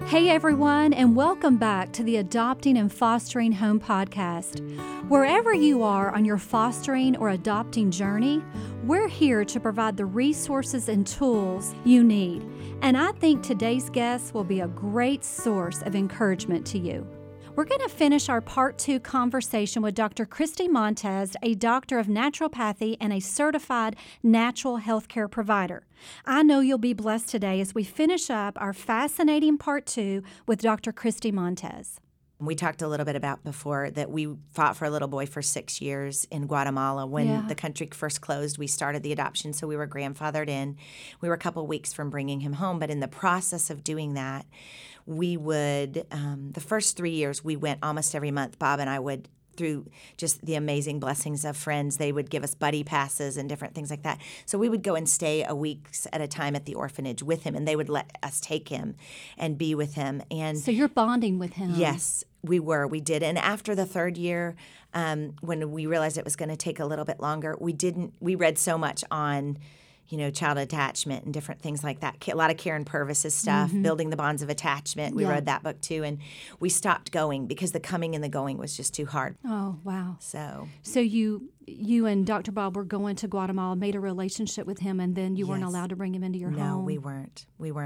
Hey everyone, and welcome back to the Adopting and Fostering Home podcast. Wherever you are on your fostering or adopting journey, we're here to provide the resources and tools you need. And I think today's guest will be a great source of encouragement to you. We're going to finish our part 2 conversation with Dr. Christy Montez, a doctor of naturopathy and a certified natural healthcare provider. I know you'll be blessed today as we finish up our fascinating part 2 with Dr. Christy Montez. We talked a little bit about before that we fought for a little boy for 6 years in Guatemala. When the country first closed, we started the adoption, so we were grandfathered in. We were a couple weeks from bringing him home, but in the process of doing that, we would, the first 3 years, we went almost every month. Bob and I would, through just the amazing blessings of friends, they would give us buddy passes and different things like that. So we would go and stay a week at a time at the orphanage with him, and they would let us take him and be with him. And so you're bonding with him. Yes, we did. And after the third year, when we realized it was going to take a little bit longer, we read so much on child attachment and different things like that. A lot of Karen Purvis's stuff, Building the Bonds of Attachment. We read that book too, and we stopped going because the coming and the going was just too hard. Oh, wow. So you and Dr. Bob were going to Guatemala, made a relationship with him, and then you weren't allowed to bring him into your home? No, we weren't.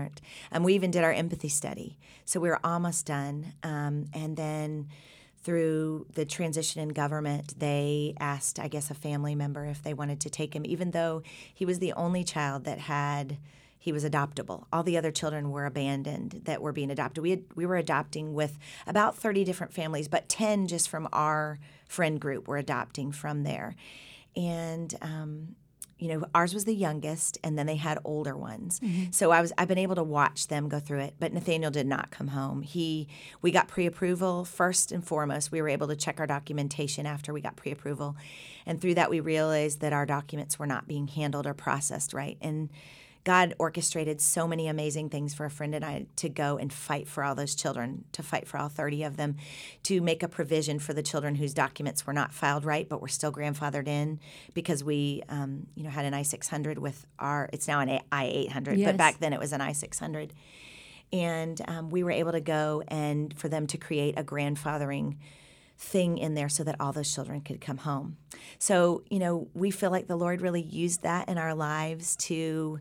We even did our empathy study. So we were almost done. And then through the transition in government, they asked, I guess, a family member if they wanted to take him, even though he was the only child he was adoptable. All the other children were abandoned that were being adopted. We were adopting with about 30 different families, but 10 just from our friend group were adopting from there. And ours was the youngest, and then they had older ones. So I've been able to watch them go through it. But Nathaniel did not come home. We got pre-approval first and foremost. We were able to check our documentation after we got pre-approval, and through that we realized that our documents were not being handled or processed right. And God orchestrated so many amazing things for a friend and I to go and fight for all those children, to fight for all 30 of them, to make a provision for the children whose documents were not filed right but were still grandfathered in because we had an I-600 with it's now an I-800, but back then it was an I-600. And we were able to go and for them to create a grandfathering thing in there so that all those children could come home. So, we feel like the Lord really used that in our lives to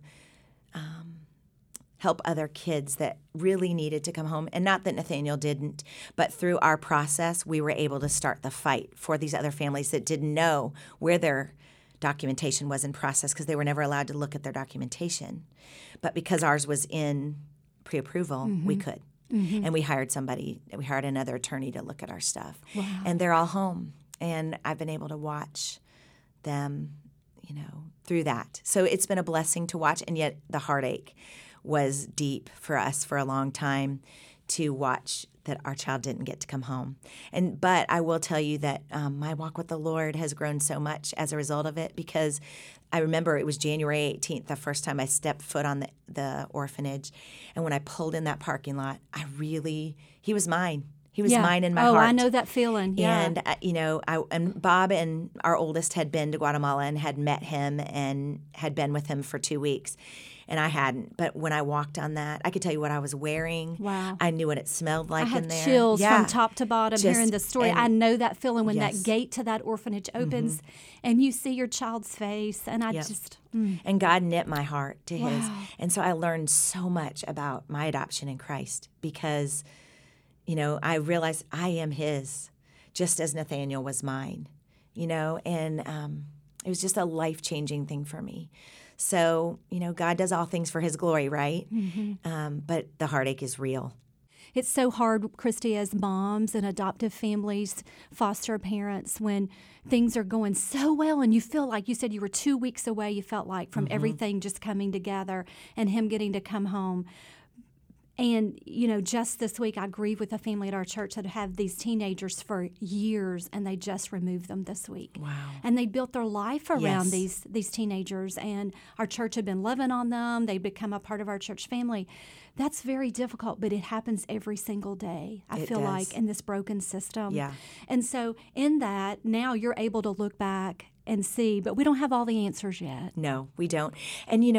help other kids that really needed to come home. And not that Nathaniel didn't, but through our process, we were able to start the fight for these other families that didn't know where their documentation was in process because they were never allowed to look at their documentation. But because ours was in pre-approval, we could. And we hired another attorney to look at our stuff. Wow. And they're all home. And I've been able to watch them, through that. So it's been a blessing to watch, and yet the heartache was deep for us for a long time to watch that our child didn't get to come home. But I will tell you that my walk with the Lord has grown so much as a result of it, because I remember it was January 18th, the first time I stepped foot on the orphanage. And when I pulled in that parking lot, he was mine. He was mine in my heart. Oh, I know that feeling. Yeah. And, and Bob and our oldest had been to Guatemala and had met him and had been with him for 2 weeks. And I hadn't. But when I walked on that, I could tell you what I was wearing. Wow. I knew what it smelled like in there. I have chills from top to bottom hearing the story. I know that feeling when that Yes. gate to that orphanage opens and you see your child's face. And I just... And God knit my heart to His. Wow. And so I learned so much about my adoption in Christ because, I realized I am His, just as Nathaniel was mine, and it was just a life-changing thing for me. So, God does all things for His glory, right? But the heartache is real. It's so hard, Christy, as moms and adoptive families, foster parents, when things are going so well and you feel like, you said you were 2 weeks away, you felt like, from everything just coming together and him getting to come home. And, just this week I grieved with a family at our church that had these teenagers for years, and they just removed them this week. Wow. And they built their life around these teenagers, and our church had been loving on them. They'd become a part of our church family. That's very difficult, but it happens every single day, I feel like, in this broken system. Yeah. And so in that, now you're able to look back and see, but we don't have all the answers yet. No, we don't. And,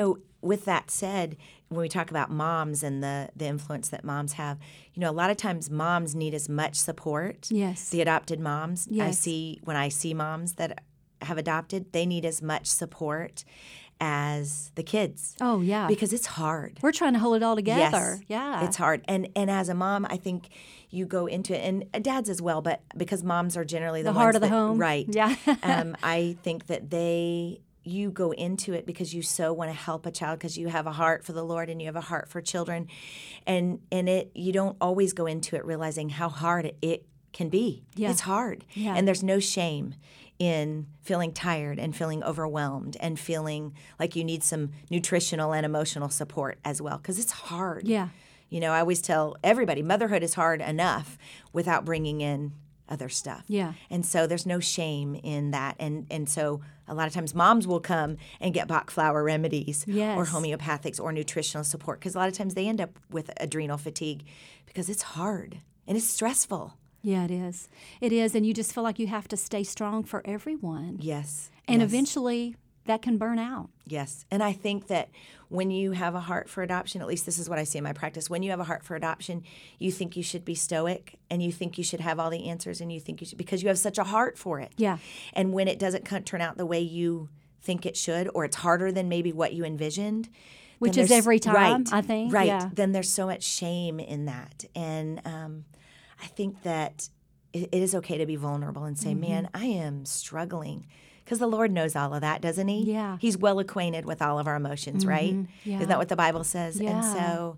with that said, when we talk about moms and the influence that moms have, a lot of times moms need as much support. Yes. The adopted moms. Yes. When I see moms that have adopted, they need as much support as the kids. Oh, yeah. Because it's hard. We're trying to hold it all together. Yes, Yeah. it's hard. And as a mom, I think you go into it, and dads as well, but because moms are generally the ones heart of the that, home. Right. Yeah. I think that you go into it because you so want to help a child because you have a heart for the Lord and you have a heart for children. And you don't always go into it realizing how hard it can be. Yeah. It's hard. Yeah. And there's no shame in feeling tired and feeling overwhelmed and feeling like you need some nutritional and emotional support as well because it's hard. Yeah. I always tell everybody motherhood is hard enough without bringing in other stuff. Yeah. And so there's no shame in that. And so a lot of times moms will come and get Bach flower remedies Yes. or homeopathics or nutritional support because a lot of times they end up with adrenal fatigue because it's hard and it's stressful. Yeah, it is. It is. And you just feel like you have to stay strong for everyone. Yes. And yes. eventually that can burn out. Yes. And I think that when you have a heart for adoption, at least this is what I see in my practice, when you have a heart for adoption, you think you should be stoic and you think you should have all the answers and you think you should, because you have such a heart for it. Yeah. And when it doesn't turn out the way you think it should, or it's harder than maybe what you envisioned. Which is every time, right, I think. Right. Yeah. Then there's so much shame in that. And I think that it is okay to be vulnerable and say, man, I am struggling. Because the Lord knows all of that, doesn't He? Yeah. He's well acquainted with all of our emotions, right? Yeah. Isn't that what the Bible says? Yeah. And so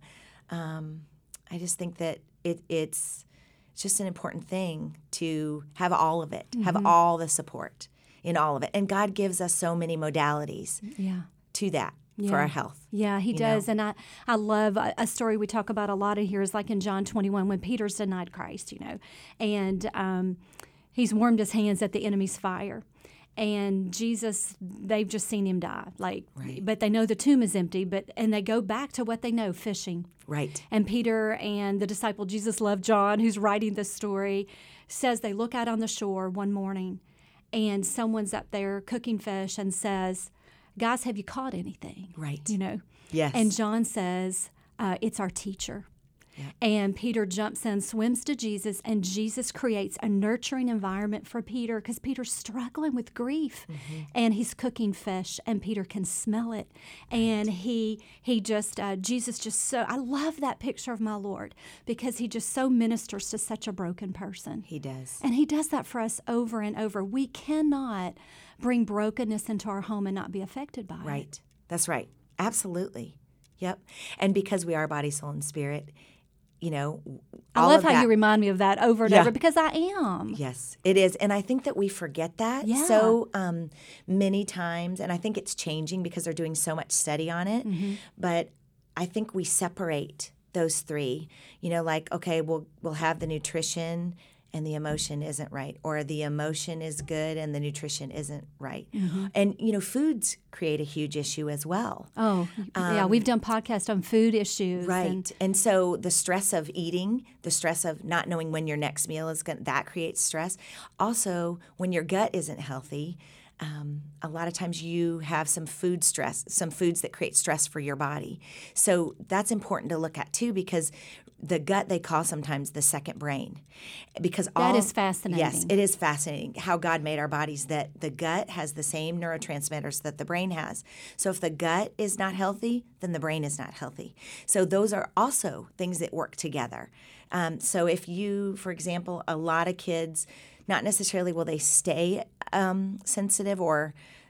I just think that it's just an important thing to have all of it, have all the support in all of it. And God gives us so many modalities Yeah. to that for our health. Yeah, He does. And I love a story we talk about a lot in here is like in John 21 when Peter's denied Christ, and he's warmed his hands at the enemy's fire. And Jesus, they've just seen him die. But they know the tomb is empty, and they go back to what they know, fishing. Right. And Peter and the disciple Jesus loved John, who's writing this story, says they look out on the shore one morning and someone's up there cooking fish and says, guys, have you caught anything? Right. Yes. Yes. And John says, it's our teacher. Yeah. And Peter jumps in, swims to Jesus, and Jesus creates a nurturing environment for Peter because Peter's struggling with grief. And he's cooking fish, and Peter can smell it. And Jesus just so, I love that picture of my Lord because He just so ministers to such a broken person. He does. And He does that for us over and over. We cannot bring brokenness into our home and not be affected by it. Right. That's right. Absolutely. Yep. And because we are body, soul, and spirit, I love how you remind me of that over and over because I am. Yes, it is. And I think that we forget that so many times. And I think it's changing because they're doing so much study on it. But I think we separate those three. Okay, we'll have the nutrition and the emotion isn't right, or the emotion is good and the nutrition isn't right. And, foods create a huge issue as well. Oh, yeah, we've done podcasts on food issues. Right. And so the stress of eating, the stress of not knowing when your next meal is going, that creates stress. Also, when your gut isn't healthy, a lot of times you have some food stress, some foods that create stress for your body. So that's important to look at too, because the gut they call sometimes the second brain, because that is fascinating. Yes, it is fascinating how God made our bodies, that the gut has the same neurotransmitters that the brain has. So if the gut is not healthy, then the brain is not healthy. So those are also things that work together. So if you, for example, a lot of kids, not necessarily will they stay sensitive or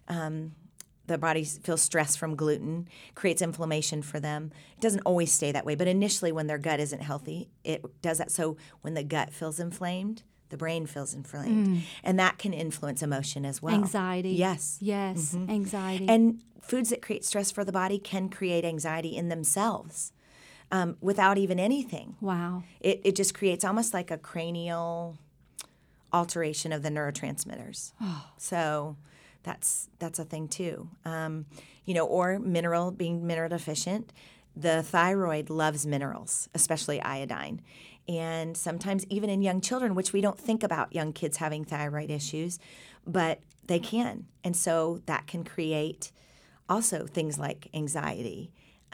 the body feels stress from gluten, creates inflammation for them. It doesn't always stay that way, but initially when their gut isn't healthy, it does that. So when the gut feels inflamed, the brain feels inflamed. And that can influence emotion as well. Anxiety. Yes. Yes, anxiety. And foods that create stress for the body can create anxiety in themselves without even anything. Wow. It just creates almost like a cranial alteration of the neurotransmitters. So that's a thing too. Or being mineral deficient. The thyroid loves minerals, especially iodine. And sometimes even in young children, which we don't think about young kids having thyroid issues, but they can. And so that can create also things like anxiety,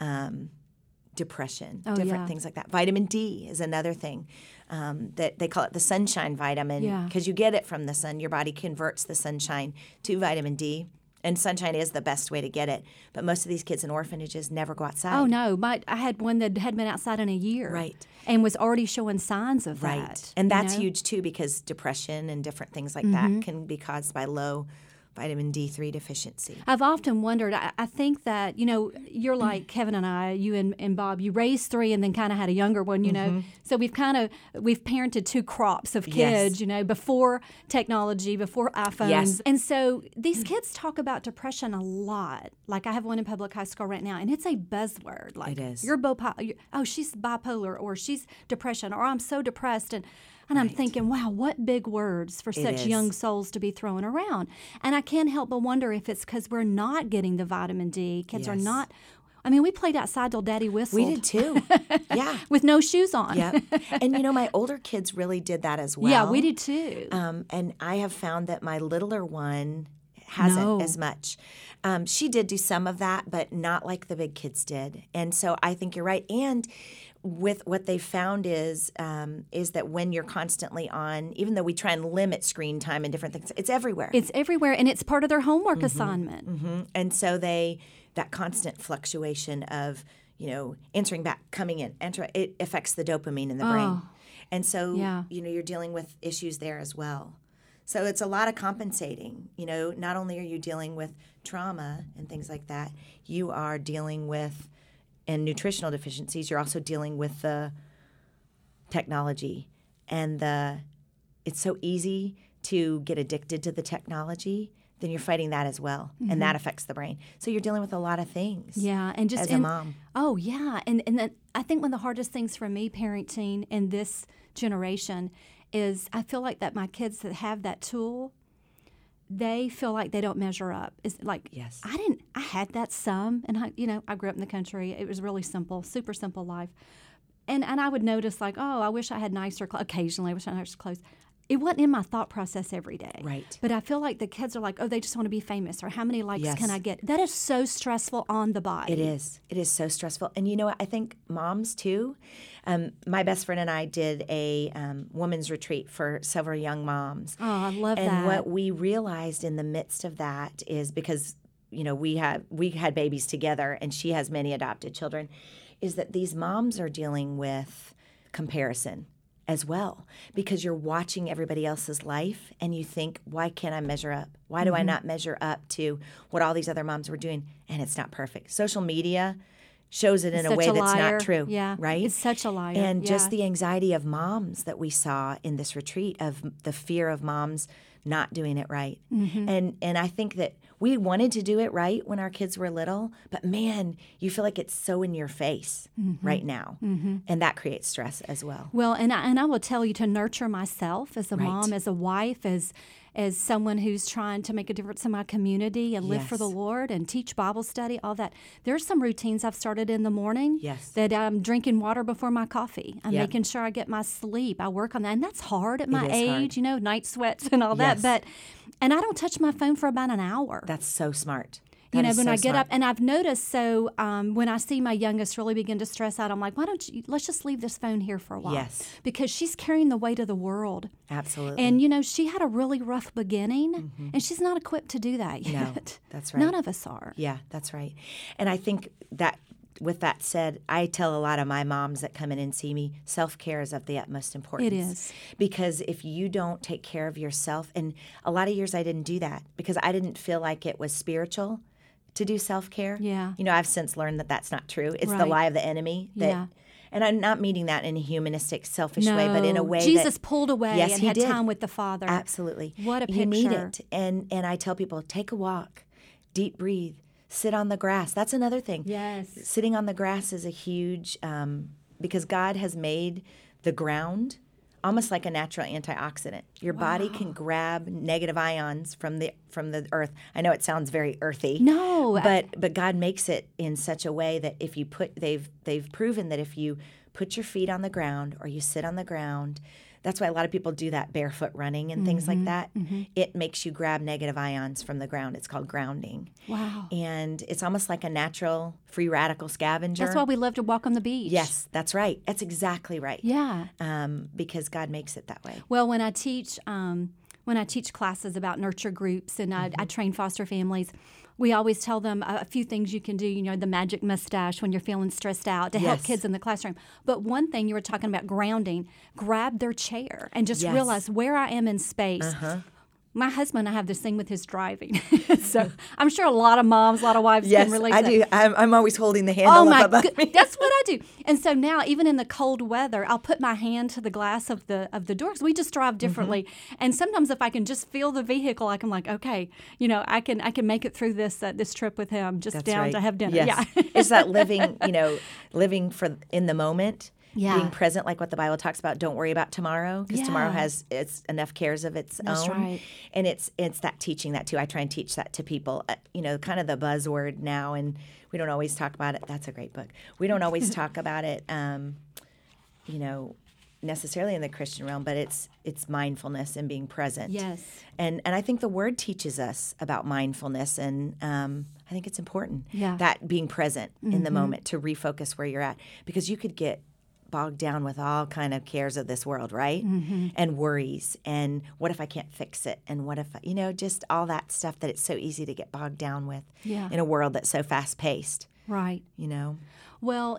depression, Oh, different yeah. things like that. Vitamin D is another thing that they call it the sunshine vitamin because you get it from the sun. Your body converts the sunshine to vitamin D. And sunshine is the best way to get it. But most of these kids in orphanages never go outside. Oh, no. I had one that had been outside in a year. Right. And was already showing signs of Right. that. And that's you know? huge, too, because depression and different things like that can be caused by low vitamin D3 deficiency. I've often wondered, I think that, you're like Kevin and I, you and Bob, you raised 3 and then kind of had a younger one, you know. So we've parented 2 crops of kids, before technology, before iPhones. Yes. And so these kids talk about depression a lot. Like I have one in public high school right now, and it's a buzzword. Like, It is. You're she's bipolar, or she's depression, or I'm so depressed. And I'm thinking, wow, what big words for such is. young souls to be throwing around. And I can't help but wonder if it's because we're not getting the vitamin D. Kids are Yes. not. I mean, we played outside till Daddy whistled. We did, too. Yeah. With no shoes on. Yep. And, my older kids really did that as well. Yeah, we did too. And I have found that my littler one hasn't No. as much. She did do some of that, but not like the big kids did. And so I think you're right. And with what they found is that when you're constantly on, even though we try and limit screen time and different things, it's everywhere. It's everywhere, and it's part of their homework assignment. And so that constant fluctuation of, answering back, coming in, it affects the dopamine in the brain. And so, Yeah. You're dealing with issues there as well. So it's a lot of compensating. Not only are you dealing with trauma and things like that, you are dealing with and nutritional deficiencies. You're also dealing with the technology and it's so easy to get addicted to the technology. Then you're fighting that as well, and that affects the brain. So you're dealing with a lot of things. Yeah, and just as a mom. Oh yeah, and then I think one of the hardest things for me parenting in this generation is I feel like that my kids that have that tool, they feel like they don't measure up. It's like, Yes. I had that some, and I grew up in the country. It was really simple, super simple life. And I would notice like, oh, I wish I had nicer clothes. Occasionally, I wish I had nicer clothes. It wasn't in my thought process every day. Right. But I feel like the kids are like, oh, they just want to be famous, or how many likes Yes. can I get? That is so stressful on the body. It is. It is so stressful. And you know what? I think moms, too. My best friend and I did a women's retreat for several young moms. Oh, I love that. And what we realized in the midst of that is because, we had babies together and she has many adopted children, is that these moms are dealing with comparison as well, because you're watching everybody else's life and you think, why can't I measure up? Why do I not measure up to what all these other moms were doing? And it's not perfect. Social media shows it in a Such way a that's liar. not true. Yeah. Right? It's such a liar. And Yeah. just the anxiety of moms that we saw in this retreat, of the fear of moms not doing it right. And I think that we wanted to do it right when our kids were little, but man, you feel like it's so in your face right now. And that creates stress as well. Well, and I will tell you, to nurture myself as a Right. mom, as a wife, as someone who's trying to make a difference in my community and live for the Yes. Lord and teach Bible study, all that. There's some routines I've started in the morning. Yes. That I'm drinking water before my coffee. I'm Yep. making sure I get my sleep. I work on that. And that's hard at my is hard. age, night sweats and all that. Yes. And I don't touch my phone for about an hour. That's so smart. When That is I so get smart. up, and I've noticed, so when I see my youngest really begin to stress out, I'm like, let's just leave this phone here for a while. Yes. Because she's carrying the weight of the world. Absolutely. And, she had a really rough beginning, and she's not equipped to do that yet. that's right. None of us are. Yeah, that's right. And I think that with that said, I tell a lot of my moms that come in and see me, self-care is of the utmost importance. It is. Because if you don't take care of yourself, and a lot of years I didn't do that because I didn't feel like it was spiritual to do self-care. Yeah. I've since learned that that's not true. It's the Right. lie of the enemy. That, Yeah. And I'm not meaning that in a humanistic, selfish way, but in a way Jesus that pulled away Yes, and he had did. time with the Father. Absolutely. What a You need picture. it. And I tell people, take a walk, deep breathe, sit on the grass. That's another thing. Yes. Sitting on the grass is a huge, because God has made the ground almost like a natural antioxidant. Your body can grab negative ions from the earth. I know it sounds very earthy. No. But God makes it in such a way that if you they've proven that if you put your feet on the ground or you sit on the ground, That's why a lot of people do that barefoot running and things like that. It makes you grab negative ions from the ground. It's called grounding. Wow. And it's almost like a natural free radical scavenger. That's why we love to walk on the beach. Yes, that's right. That's exactly right. Yeah. Because God makes it that way. Well, when I teach classes about nurture groups and I train foster families, we always tell them a few things you can do, the magic mustache when you're feeling stressed out to help kids in the classroom. But one thing you were talking about, grounding, grab their chair and just realize where I am in space. My husband and I have this thing with his driving. So I'm sure a lot of moms, a lot of wives can relate to that. Yes, I do. I'm always holding the handle up above me. That's what I do. And so now, even in the cold weather, I'll put my hand to the glass of the door because we just drive differently. And sometimes if I can just feel the vehicle, I can okay, I can make it through this trip with him just to have dinner. Yes. Yeah. It's that living in the moment. Yeah. Being present, like what the Bible talks about. Don't worry about tomorrow, because tomorrow has enough cares of its That's own. Right. And it's that teaching that too. I try and teach that to people. Kind of the buzzword now, and we don't always talk about it. That's a great book. We don't always talk about it, necessarily in the Christian realm, but it's mindfulness and being present. Yes. And I think the Word teaches us about mindfulness, and I think it's important. Yeah. That being present in the moment to refocus where you're at, because you could get bogged down with all kind of cares of this world, right? And worries, and what if I can't fix it, and what if just all that stuff that it's so easy to get bogged down with in a world that's so fast paced. Right. Well,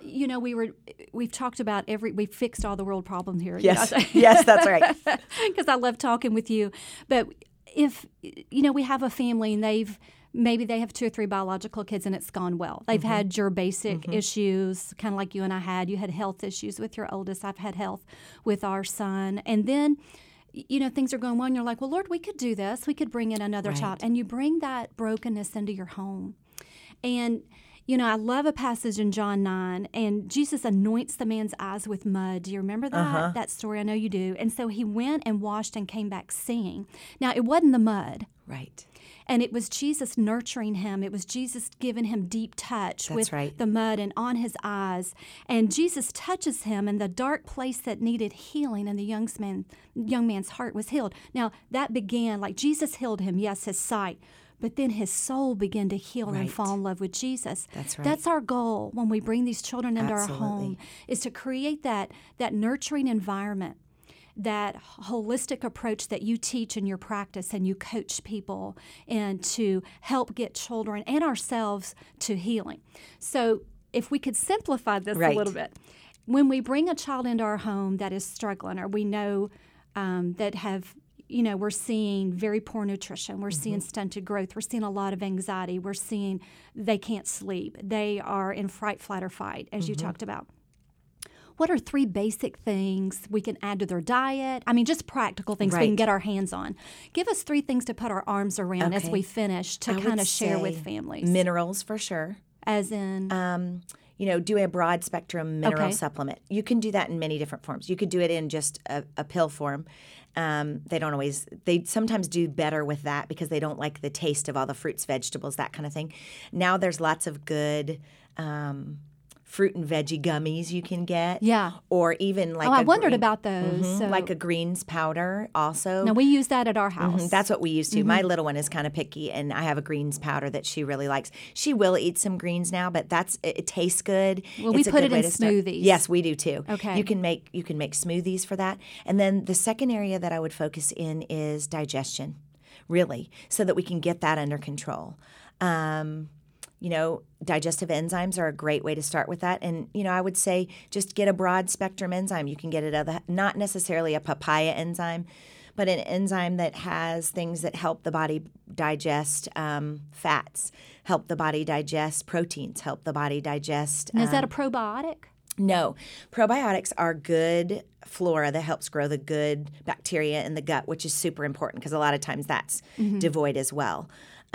we've talked about we've fixed all the world problems here. Yes, yes, that's right. Because I love talking with you. But if we have a family and maybe they have 2 or 3 biological kids and it's gone well. They've had your basic issues, kind of like you and I had. You had health issues with your oldest. I've had health with our son. And then, things are going well and you're like, well, Lord, we could do this. We could bring in another child. And you bring that brokenness into your home. And, I love a passage in John 9, and Jesus anoints the man's eyes with mud. Do you remember that? That story? I know you do. And so he went and washed and came back seeing. Now, it wasn't the mud. Right. And it was Jesus nurturing him. It was Jesus giving him deep touch with the mud and on his eyes. And Jesus touches him, and the dark place that needed healing in the young man's heart was healed. Now, that began, like Jesus healed him, yes, his sight, but then his soul began to heal and fall in love with Jesus. That's right. That's our goal when we bring these children into our home, is to create that nurturing environment, that holistic approach that you teach in your practice and you coach people, and to help get children and ourselves to healing. So if we could simplify this a little bit, when we bring a child into our home that is struggling, or we know that have, we're seeing very poor nutrition, we're seeing stunted growth, we're seeing a lot of anxiety, we're seeing they can't sleep, they are in fright, flight, or fight, as you talked about. What are 3 basic things we can add to their diet? I mean, just practical things we can get our hands on. Give us 3 things to put our arms around as we finish to kind of share with families. Minerals, for sure. As in? Do a broad spectrum mineral supplement. You can do that in many different forms. You could do it in just a pill form. They sometimes do better with that because they don't like the taste of all the fruits, vegetables, that kind of thing. Now there's lots of good fruit and veggie gummies you can get. Yeah. Or even like I wondered about those. So. Like a greens powder also. No, we use that at our house. That's what we use too. My little one is kind of picky, and I have a greens powder that she really likes. She will eat some greens now, but it tastes good. Well, we put it in smoothies. Yes, we do too. Okay. You can make smoothies for that. And then the second area that I would focus in is digestion, really, so that we can get that under control. Digestive enzymes are a great way to start with that. And, I would say just get a broad spectrum enzyme. You can get it not necessarily a papaya enzyme, but an enzyme that has things that help the body digest fats, help the body digest proteins, help the body digest. Is that a probiotic? No. Probiotics are good flora that helps grow the good bacteria in the gut, which is super important because a lot of times that's devoid as well.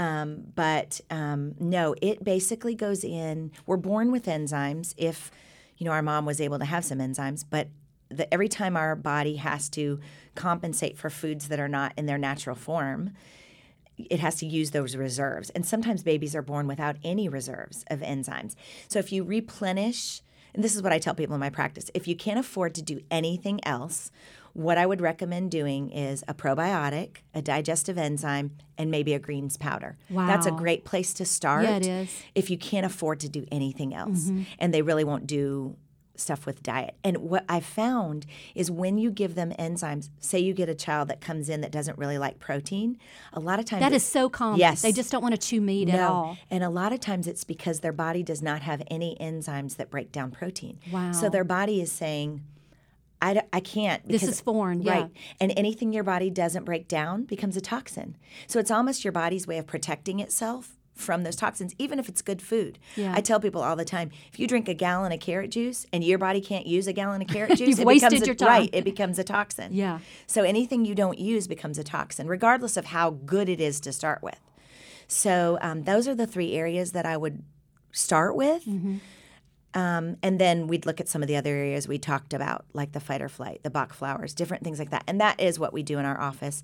No, it basically goes in. We're born with enzymes if, our mom was able to have some enzymes, but every time our body has to compensate for foods that are not in their natural form, it has to use those reserves. And sometimes babies are born without any reserves of enzymes. So if you replenish, and this is what I tell people in my practice, if you can't afford to do anything else, what I would recommend doing is a probiotic, a digestive enzyme, and maybe a greens powder. Wow. That's a great place to start. Yeah, it is. If you can't afford to do anything else. And they really won't do stuff with diet. And what I found is when you give them enzymes, say you get a child that comes in that doesn't really like protein, a lot of times That is so common. Yes. They just don't want to chew meat at all. And a lot of times it's because their body does not have any enzymes that break down protein. Wow. So their body is saying, I can't. This is foreign, yeah. Right. And anything your body doesn't break down becomes a toxin. So it's almost your body's way of protecting itself from those toxins, even if it's good food. Yeah. I tell people all the time, if you drink a gallon of carrot juice and your body can't use a gallon of carrot juice, You've wasted your time. Right, it becomes a toxin. Yeah. So anything you don't use becomes a toxin, regardless of how good it is to start with. So those are the 3 areas that I would start with. And then we'd look at some of the other areas we talked about, like the fight or flight, the Bach flowers, different things like that. And that is what we do in our office,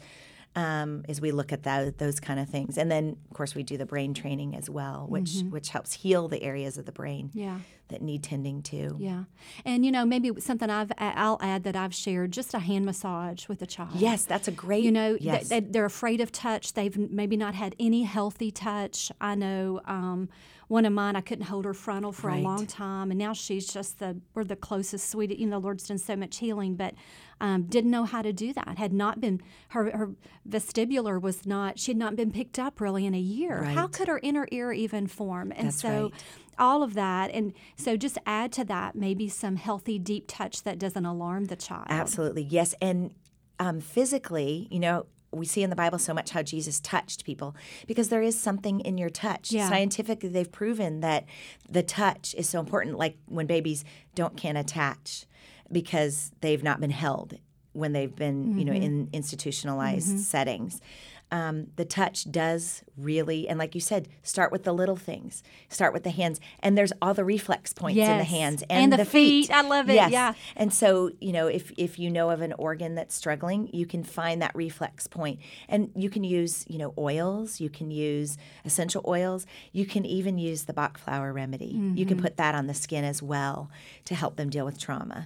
is we look at those kind of things. And then, of course, we do the brain training as well, which helps heal the areas of the brain that need tending to. Yeah. And, maybe something I'll add that I've shared, just a hand massage with a child. Yes, that's a great, yes. They're afraid of touch. They've maybe not had any healthy touch. I know one of mine, I couldn't hold her frontal for a long time, and now she's just we're the closest, sweetest. The Lord's done so much healing, but didn't know how to do that. Had not been her vestibular was not. She had not been picked up really in a year. Right. How could her inner ear even form? And That's so. right. All of that, and so just add to that maybe some healthy deep touch that doesn't alarm the child. Absolutely, yes. And physically, we see in the Bible so much how Jesus touched people because there is something in your touch. Yeah. Scientifically, they've proven that the touch is so important, like when babies can't attach because they've not been held when they've been, in institutionalized settings. The touch does really, and like you said, start with the little things. Start with the hands. And there's all the reflex points in the hands and the feet. I love it, yes. yeah. And so, if you know of an organ that's struggling, you can find that reflex point. And you can use, oils. You can use essential oils. You can even use the Bach flower remedy. You can put that on the skin as well to help them deal with trauma.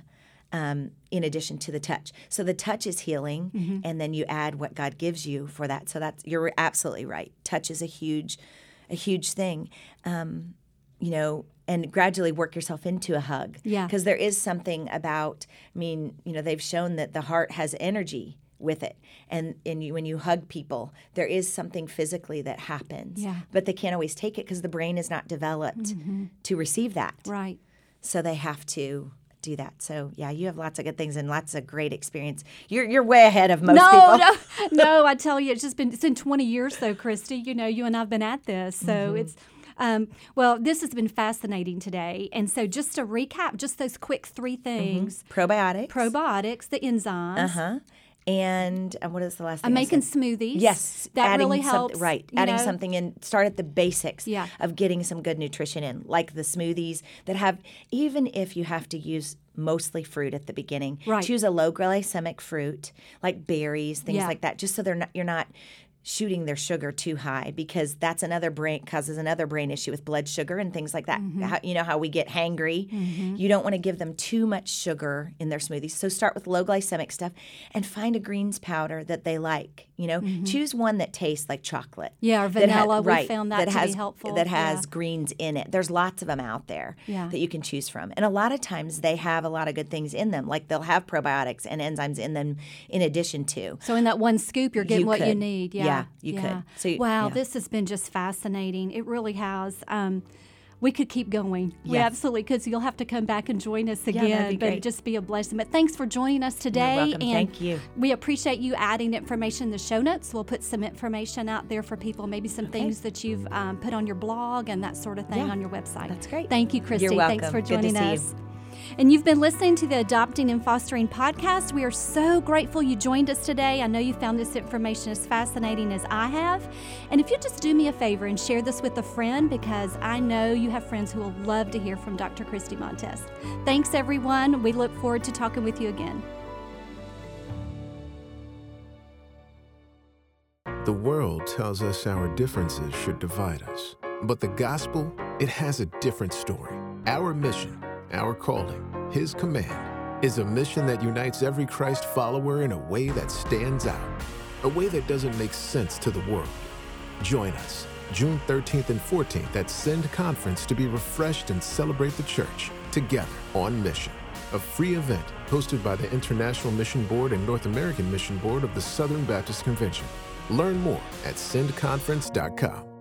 In addition to the touch. So the touch is healing, and then you add what God gives you for that. So you're absolutely right. Touch is a huge thing, and gradually work yourself into a hug. Yeah. Because there is something about, they've shown that the heart has energy with it. And when you hug people, there is something physically that happens. Yeah. But they can't always take it because the brain is not developed to receive that. Right. So they have to do that. So yeah, you have lots of good things and lots of great experience. You're way ahead of most people. No, I tell you, it's been 20 years though, Christy. You and I've been at this, so it's. Well, this has been fascinating today. And so just to recap, just those quick 3 things. Probiotics, the enzymes. And what is the last thing? Making smoothies. Yes. That really helps. Right. Adding something in. Start at the basics Yeah. of getting some good nutrition in, like the smoothies that have, even if you have to use mostly fruit at the beginning, Right. choose a low glycemic fruit, like berries, things Yeah. like that, just so you're not shooting their sugar too high, because that's causes another brain issue with blood sugar and things like that. How we get hangry. You don't want to give them too much sugar in their smoothies. So start with low glycemic stuff and find a greens powder that they like. Choose one that tastes like chocolate. Yeah, or vanilla. We found that to be helpful. That has greens in it. There's lots of them out there that you can choose from. And a lot of times they have a lot of good things in them. Like they'll have probiotics and enzymes in them in addition to. So in that one scoop, you're getting what you need. Yeah, you could. So wow, this has been just fascinating. It really has. We could keep going. Yes. We absolutely could. So you'll have to come back and join us again. That'd be but great. Just be a blessing. But thanks for joining us today. You're welcome. And Thank you. We appreciate you adding information in the show notes. We'll put some information out there for people, maybe some things that you've put on your blog and that sort of thing on your website. That's great. Thank you, Christy. You're welcome. Thanks for Good to joining see us. you. And you've been listening to the Adopting and Fostering podcast. We are so grateful you joined us today. I know you found this information as fascinating as I have. And if you just do me a favor and share this with a friend, because I know you have friends who will love to hear from Dr. Christy Montes. Thanks, everyone. We look forward to talking with you again. The world tells us our differences should divide us. But the gospel, it has a different story. Our mission, our calling, His command, is a mission that unites every Christ follower in a way that stands out, a way that doesn't make sense to the world. Join us June 13th and 14th at Send Conference to be refreshed and celebrate the church together on mission. A free event hosted by the International Mission Board and North American Mission Board of the Southern Baptist Convention. Learn more at sendconference.com.